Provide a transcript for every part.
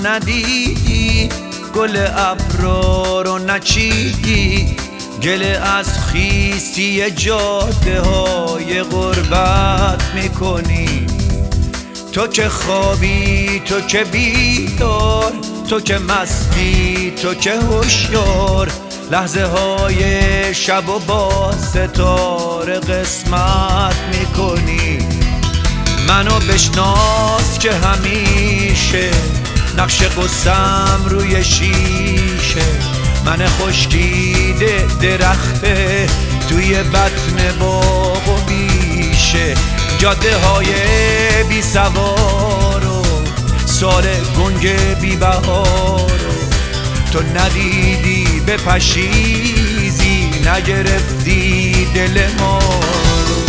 ندیدی، گل ابرا رو نچیدی، گله از خیسی جاده های غربت میکنی. تو که خوابی، تو که بیدار، تو که مستی، تو که هوشیار، لحظه های شب و با ستاره قسمت میکنی. منو بشناس که همیشه نقش قصم روی شیشه، من خشکیده درخته توی بطن باغ و بیشه، جاده های بی سوار و سال گنگ بی بهار، تو ندیدی به پشیزی، نگرفتی دل ما رو.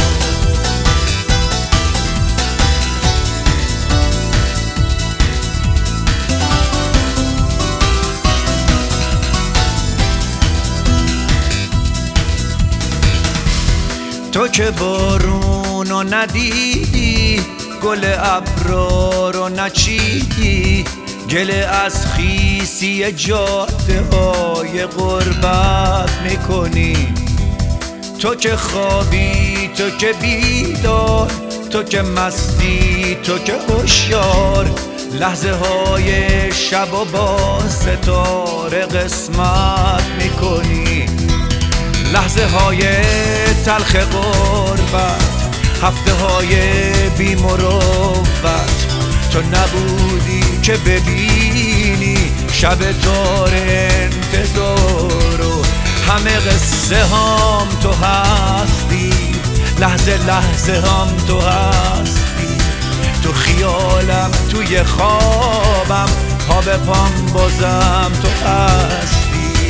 تو که بارونو ندیدی، گل ابرا رو نچیدی، گله از خیسی جاده های غربت میکنی. تو که خوابی، تو که بیدار، تو که مستی، تو که هوشیار، لحظه های شب و با ستاره قسمت میکنی. لحظه های تلخ غربت، هفته های بی مروت، تو نبودی که ببینی شب تار انتظار، و همه قصه هم تو هستی، لحظه لحظه هم تو هستی، تو خیالم، توی خوابم، پا به پام بازم تو هستی.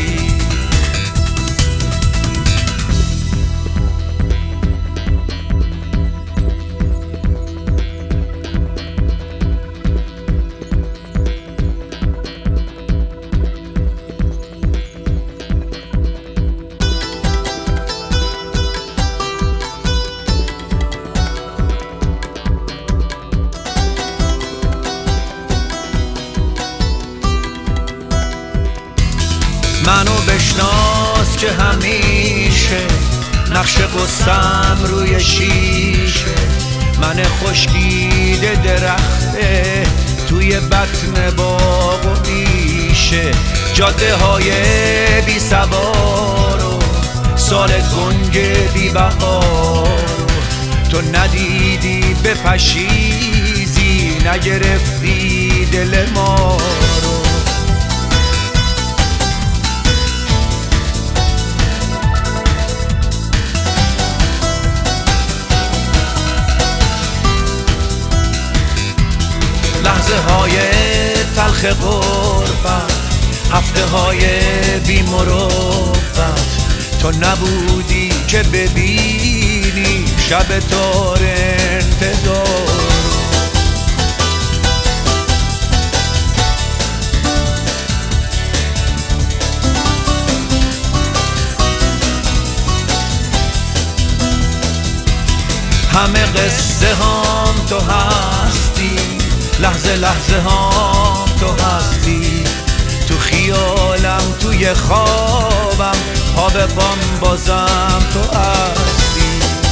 منو بشناس که همیشه نقش قصم روی شیشه، من خشکیده درخته توی بطن باغ و بیشه، جاده های بی سوار و سال گنگ بی بهار، تو ندیدی به پشیزی، نگرفتی دل ما رو. لحظه های تلخ غربت، هفته های بی مروت، تو نبودی که ببینی شب تار انتظار. همه قصه هم تو هستی، لحظه لحظه هم تو هستی، تو خیالم، توی خوابم، پا به پام بازم تو هستی.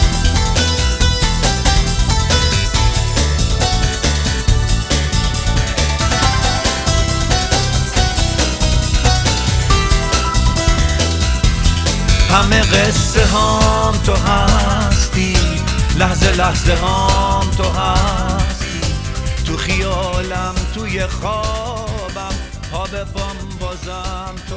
همه قصه هم تو هستی، لحظه لحظه هم تو هستی، تو خیالم، توی خوابم، پا به پام بازم تو